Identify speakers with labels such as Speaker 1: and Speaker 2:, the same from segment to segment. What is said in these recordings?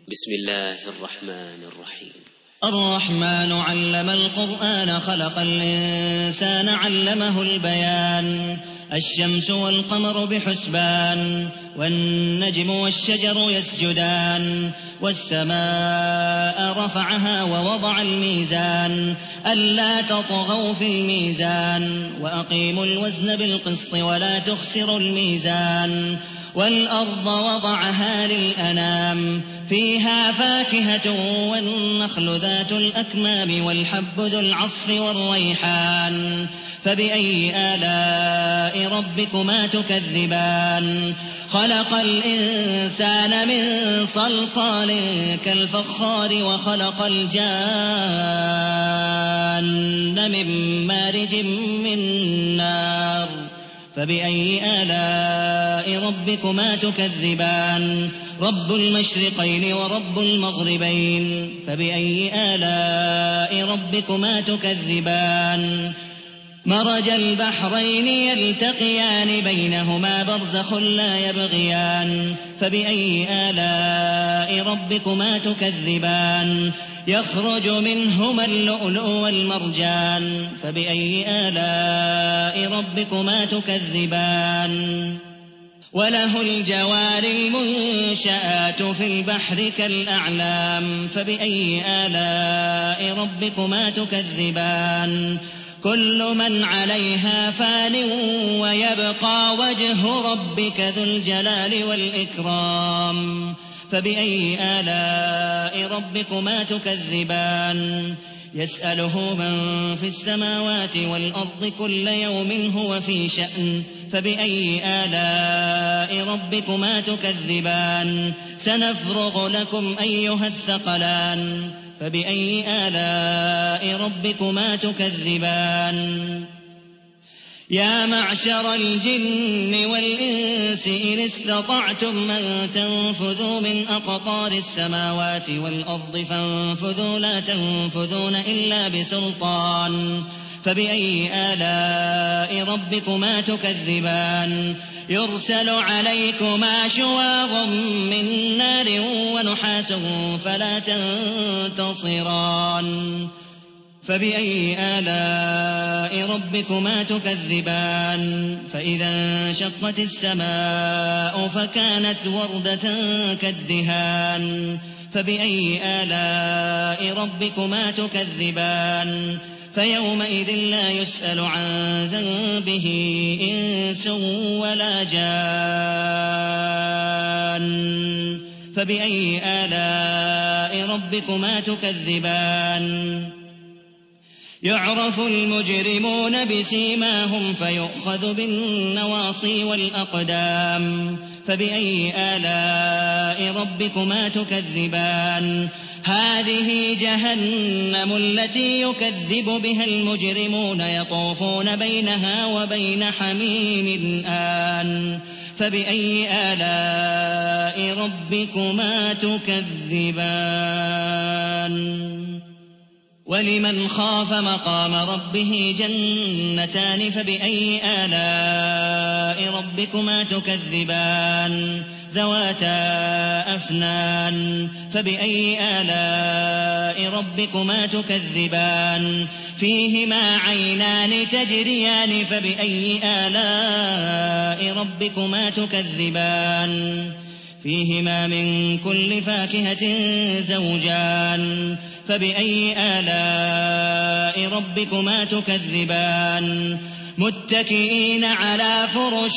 Speaker 1: بسم الله الرحمن الرحيم.
Speaker 2: الرحمن علم القرآن خلق الإنسان علمه البيان. الشمس والقمر بحسبان والنجم والشجر يسجدان والسماء رفعها ووضع الميزان ألا تطغوا في الميزان وأقيموا الوزن بالقسط ولا تخسروا الميزان والأرض وضعها للأنام فيها فاكهة والنخل ذات الأكمام والحب ذو العصف والريحان فبأي آلاء ربكما تكذبان خلق الإنسان من صلصال كالفخار وخلق الجان من مارج من نار فبأي آلاء ربكما تكذبان رب المشرقين ورب المغربين فبأي آلاء ربكما تكذبان مرج البحرين يلتقيان بينهما برزخ لا يبغيان فبأي آلاء ربكما تكذبان يخرج منهما اللؤلؤ والمرجان فبأي آلاء ربكما تكذبان وله الجوار المنشآت في البحر كالأعلام فبأي آلاء ربكما تكذبان كل من عليها فان ويبقى وجه ربك ذو الجلال والإكرام فبأي آلاء ربكما تكذبان يسأله من في السماوات والأرض كل يوم هو في شأن فبأي آلاء ربكما تكذبان سنفرغ لكم أيها الثقلان فبأي آلاء ربكما تكذبان يا معشر الجن والإنس إن استطعتم أن تنفذوا من أقطار السماوات والأرض فانفذوا لا تنفذون إلا بسلطان فبأي آلاء ربكما تكذبان يرسل عليكما شواظ من نار ونحاس فلا تنتصران فبأي آلاء ربكما تكذبان فإذا انشقت السماء فكانت وردة كالدهان فبأي آلاء ربكما تكذبان فيومئذ لا يسأل عن ذنبه إنس ولا جان فبأي آلاء ربكما تكذبان يعرف المجرمون بسيماهم فيؤخذ بالنواصي والأقدام فبأي آلاء ربكما تكذبان هذه جهنم التي يكذب بها المجرمون يطوفون بينها وبين حميم آن فبأي آلاء ربكما تكذبان ولمن خاف مقام ربه جنتان فبأي آلاء ربكما تكذبان ذواتا أفنان فبأي آلاء ربكما تكذبان فيهما عينان تجريان فبأي آلاء ربكما تكذبان فيهما من كل فاكهة زوجان فبأي آلاء ربكما تكذبان متكئين على فرش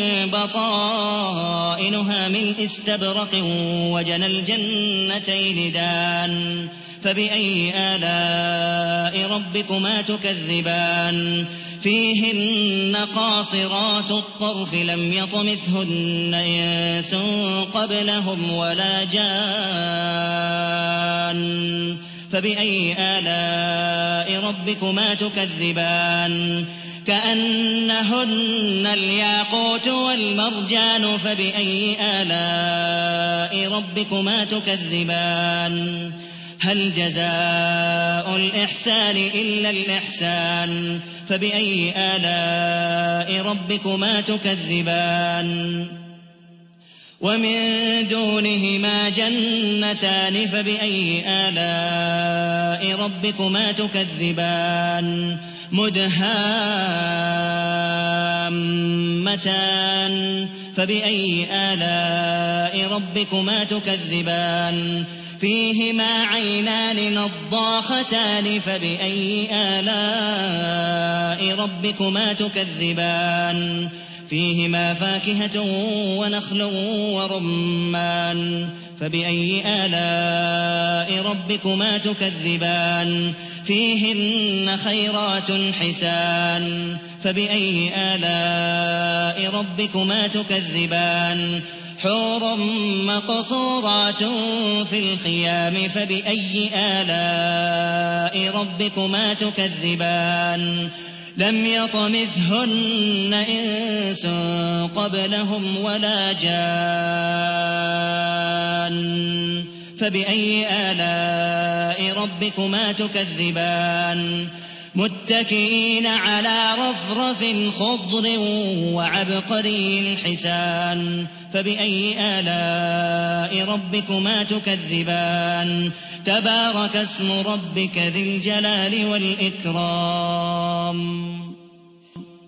Speaker 2: بطائنها من استبرق وجنى الجنتين دان فبأي آلاء ربكما تكذبان فيهن قاصرات الطرف لم يطمثهن إنس قبلهم ولا جان فبأي آلاء ربكما تكذبان كأنهن الياقوت والمرجان فبأي آلاء ربكما تكذبان هل جزاء الإحسان إلا الإحسان فبأي آلاء ربكما تكذبان ومن دونهما جنتان فبأي آلاء ربكما تكذبان مدهامتان فبأي آلاء ربكما تكذبان فيهما عينان نضاختان فبأي آلاء ربكما تكذبان فيهما فاكهة ونخل ورمان فبأي آلاء ربكما تكذبان فيهن خيرات حسان فبأي آلاء ربكما تكذبان حور مقصورات في الخيام فبأي آلاء ربكما تكذبان لم يطمثهن إنس قبلهم ولا جان فبأي آلاء ربكما تكذبان متكئين على رفرف خضر وعبقري حسان فبأي آلاء ربكما تكذبان تبارك اسم ربك ذي الجلال والإكرام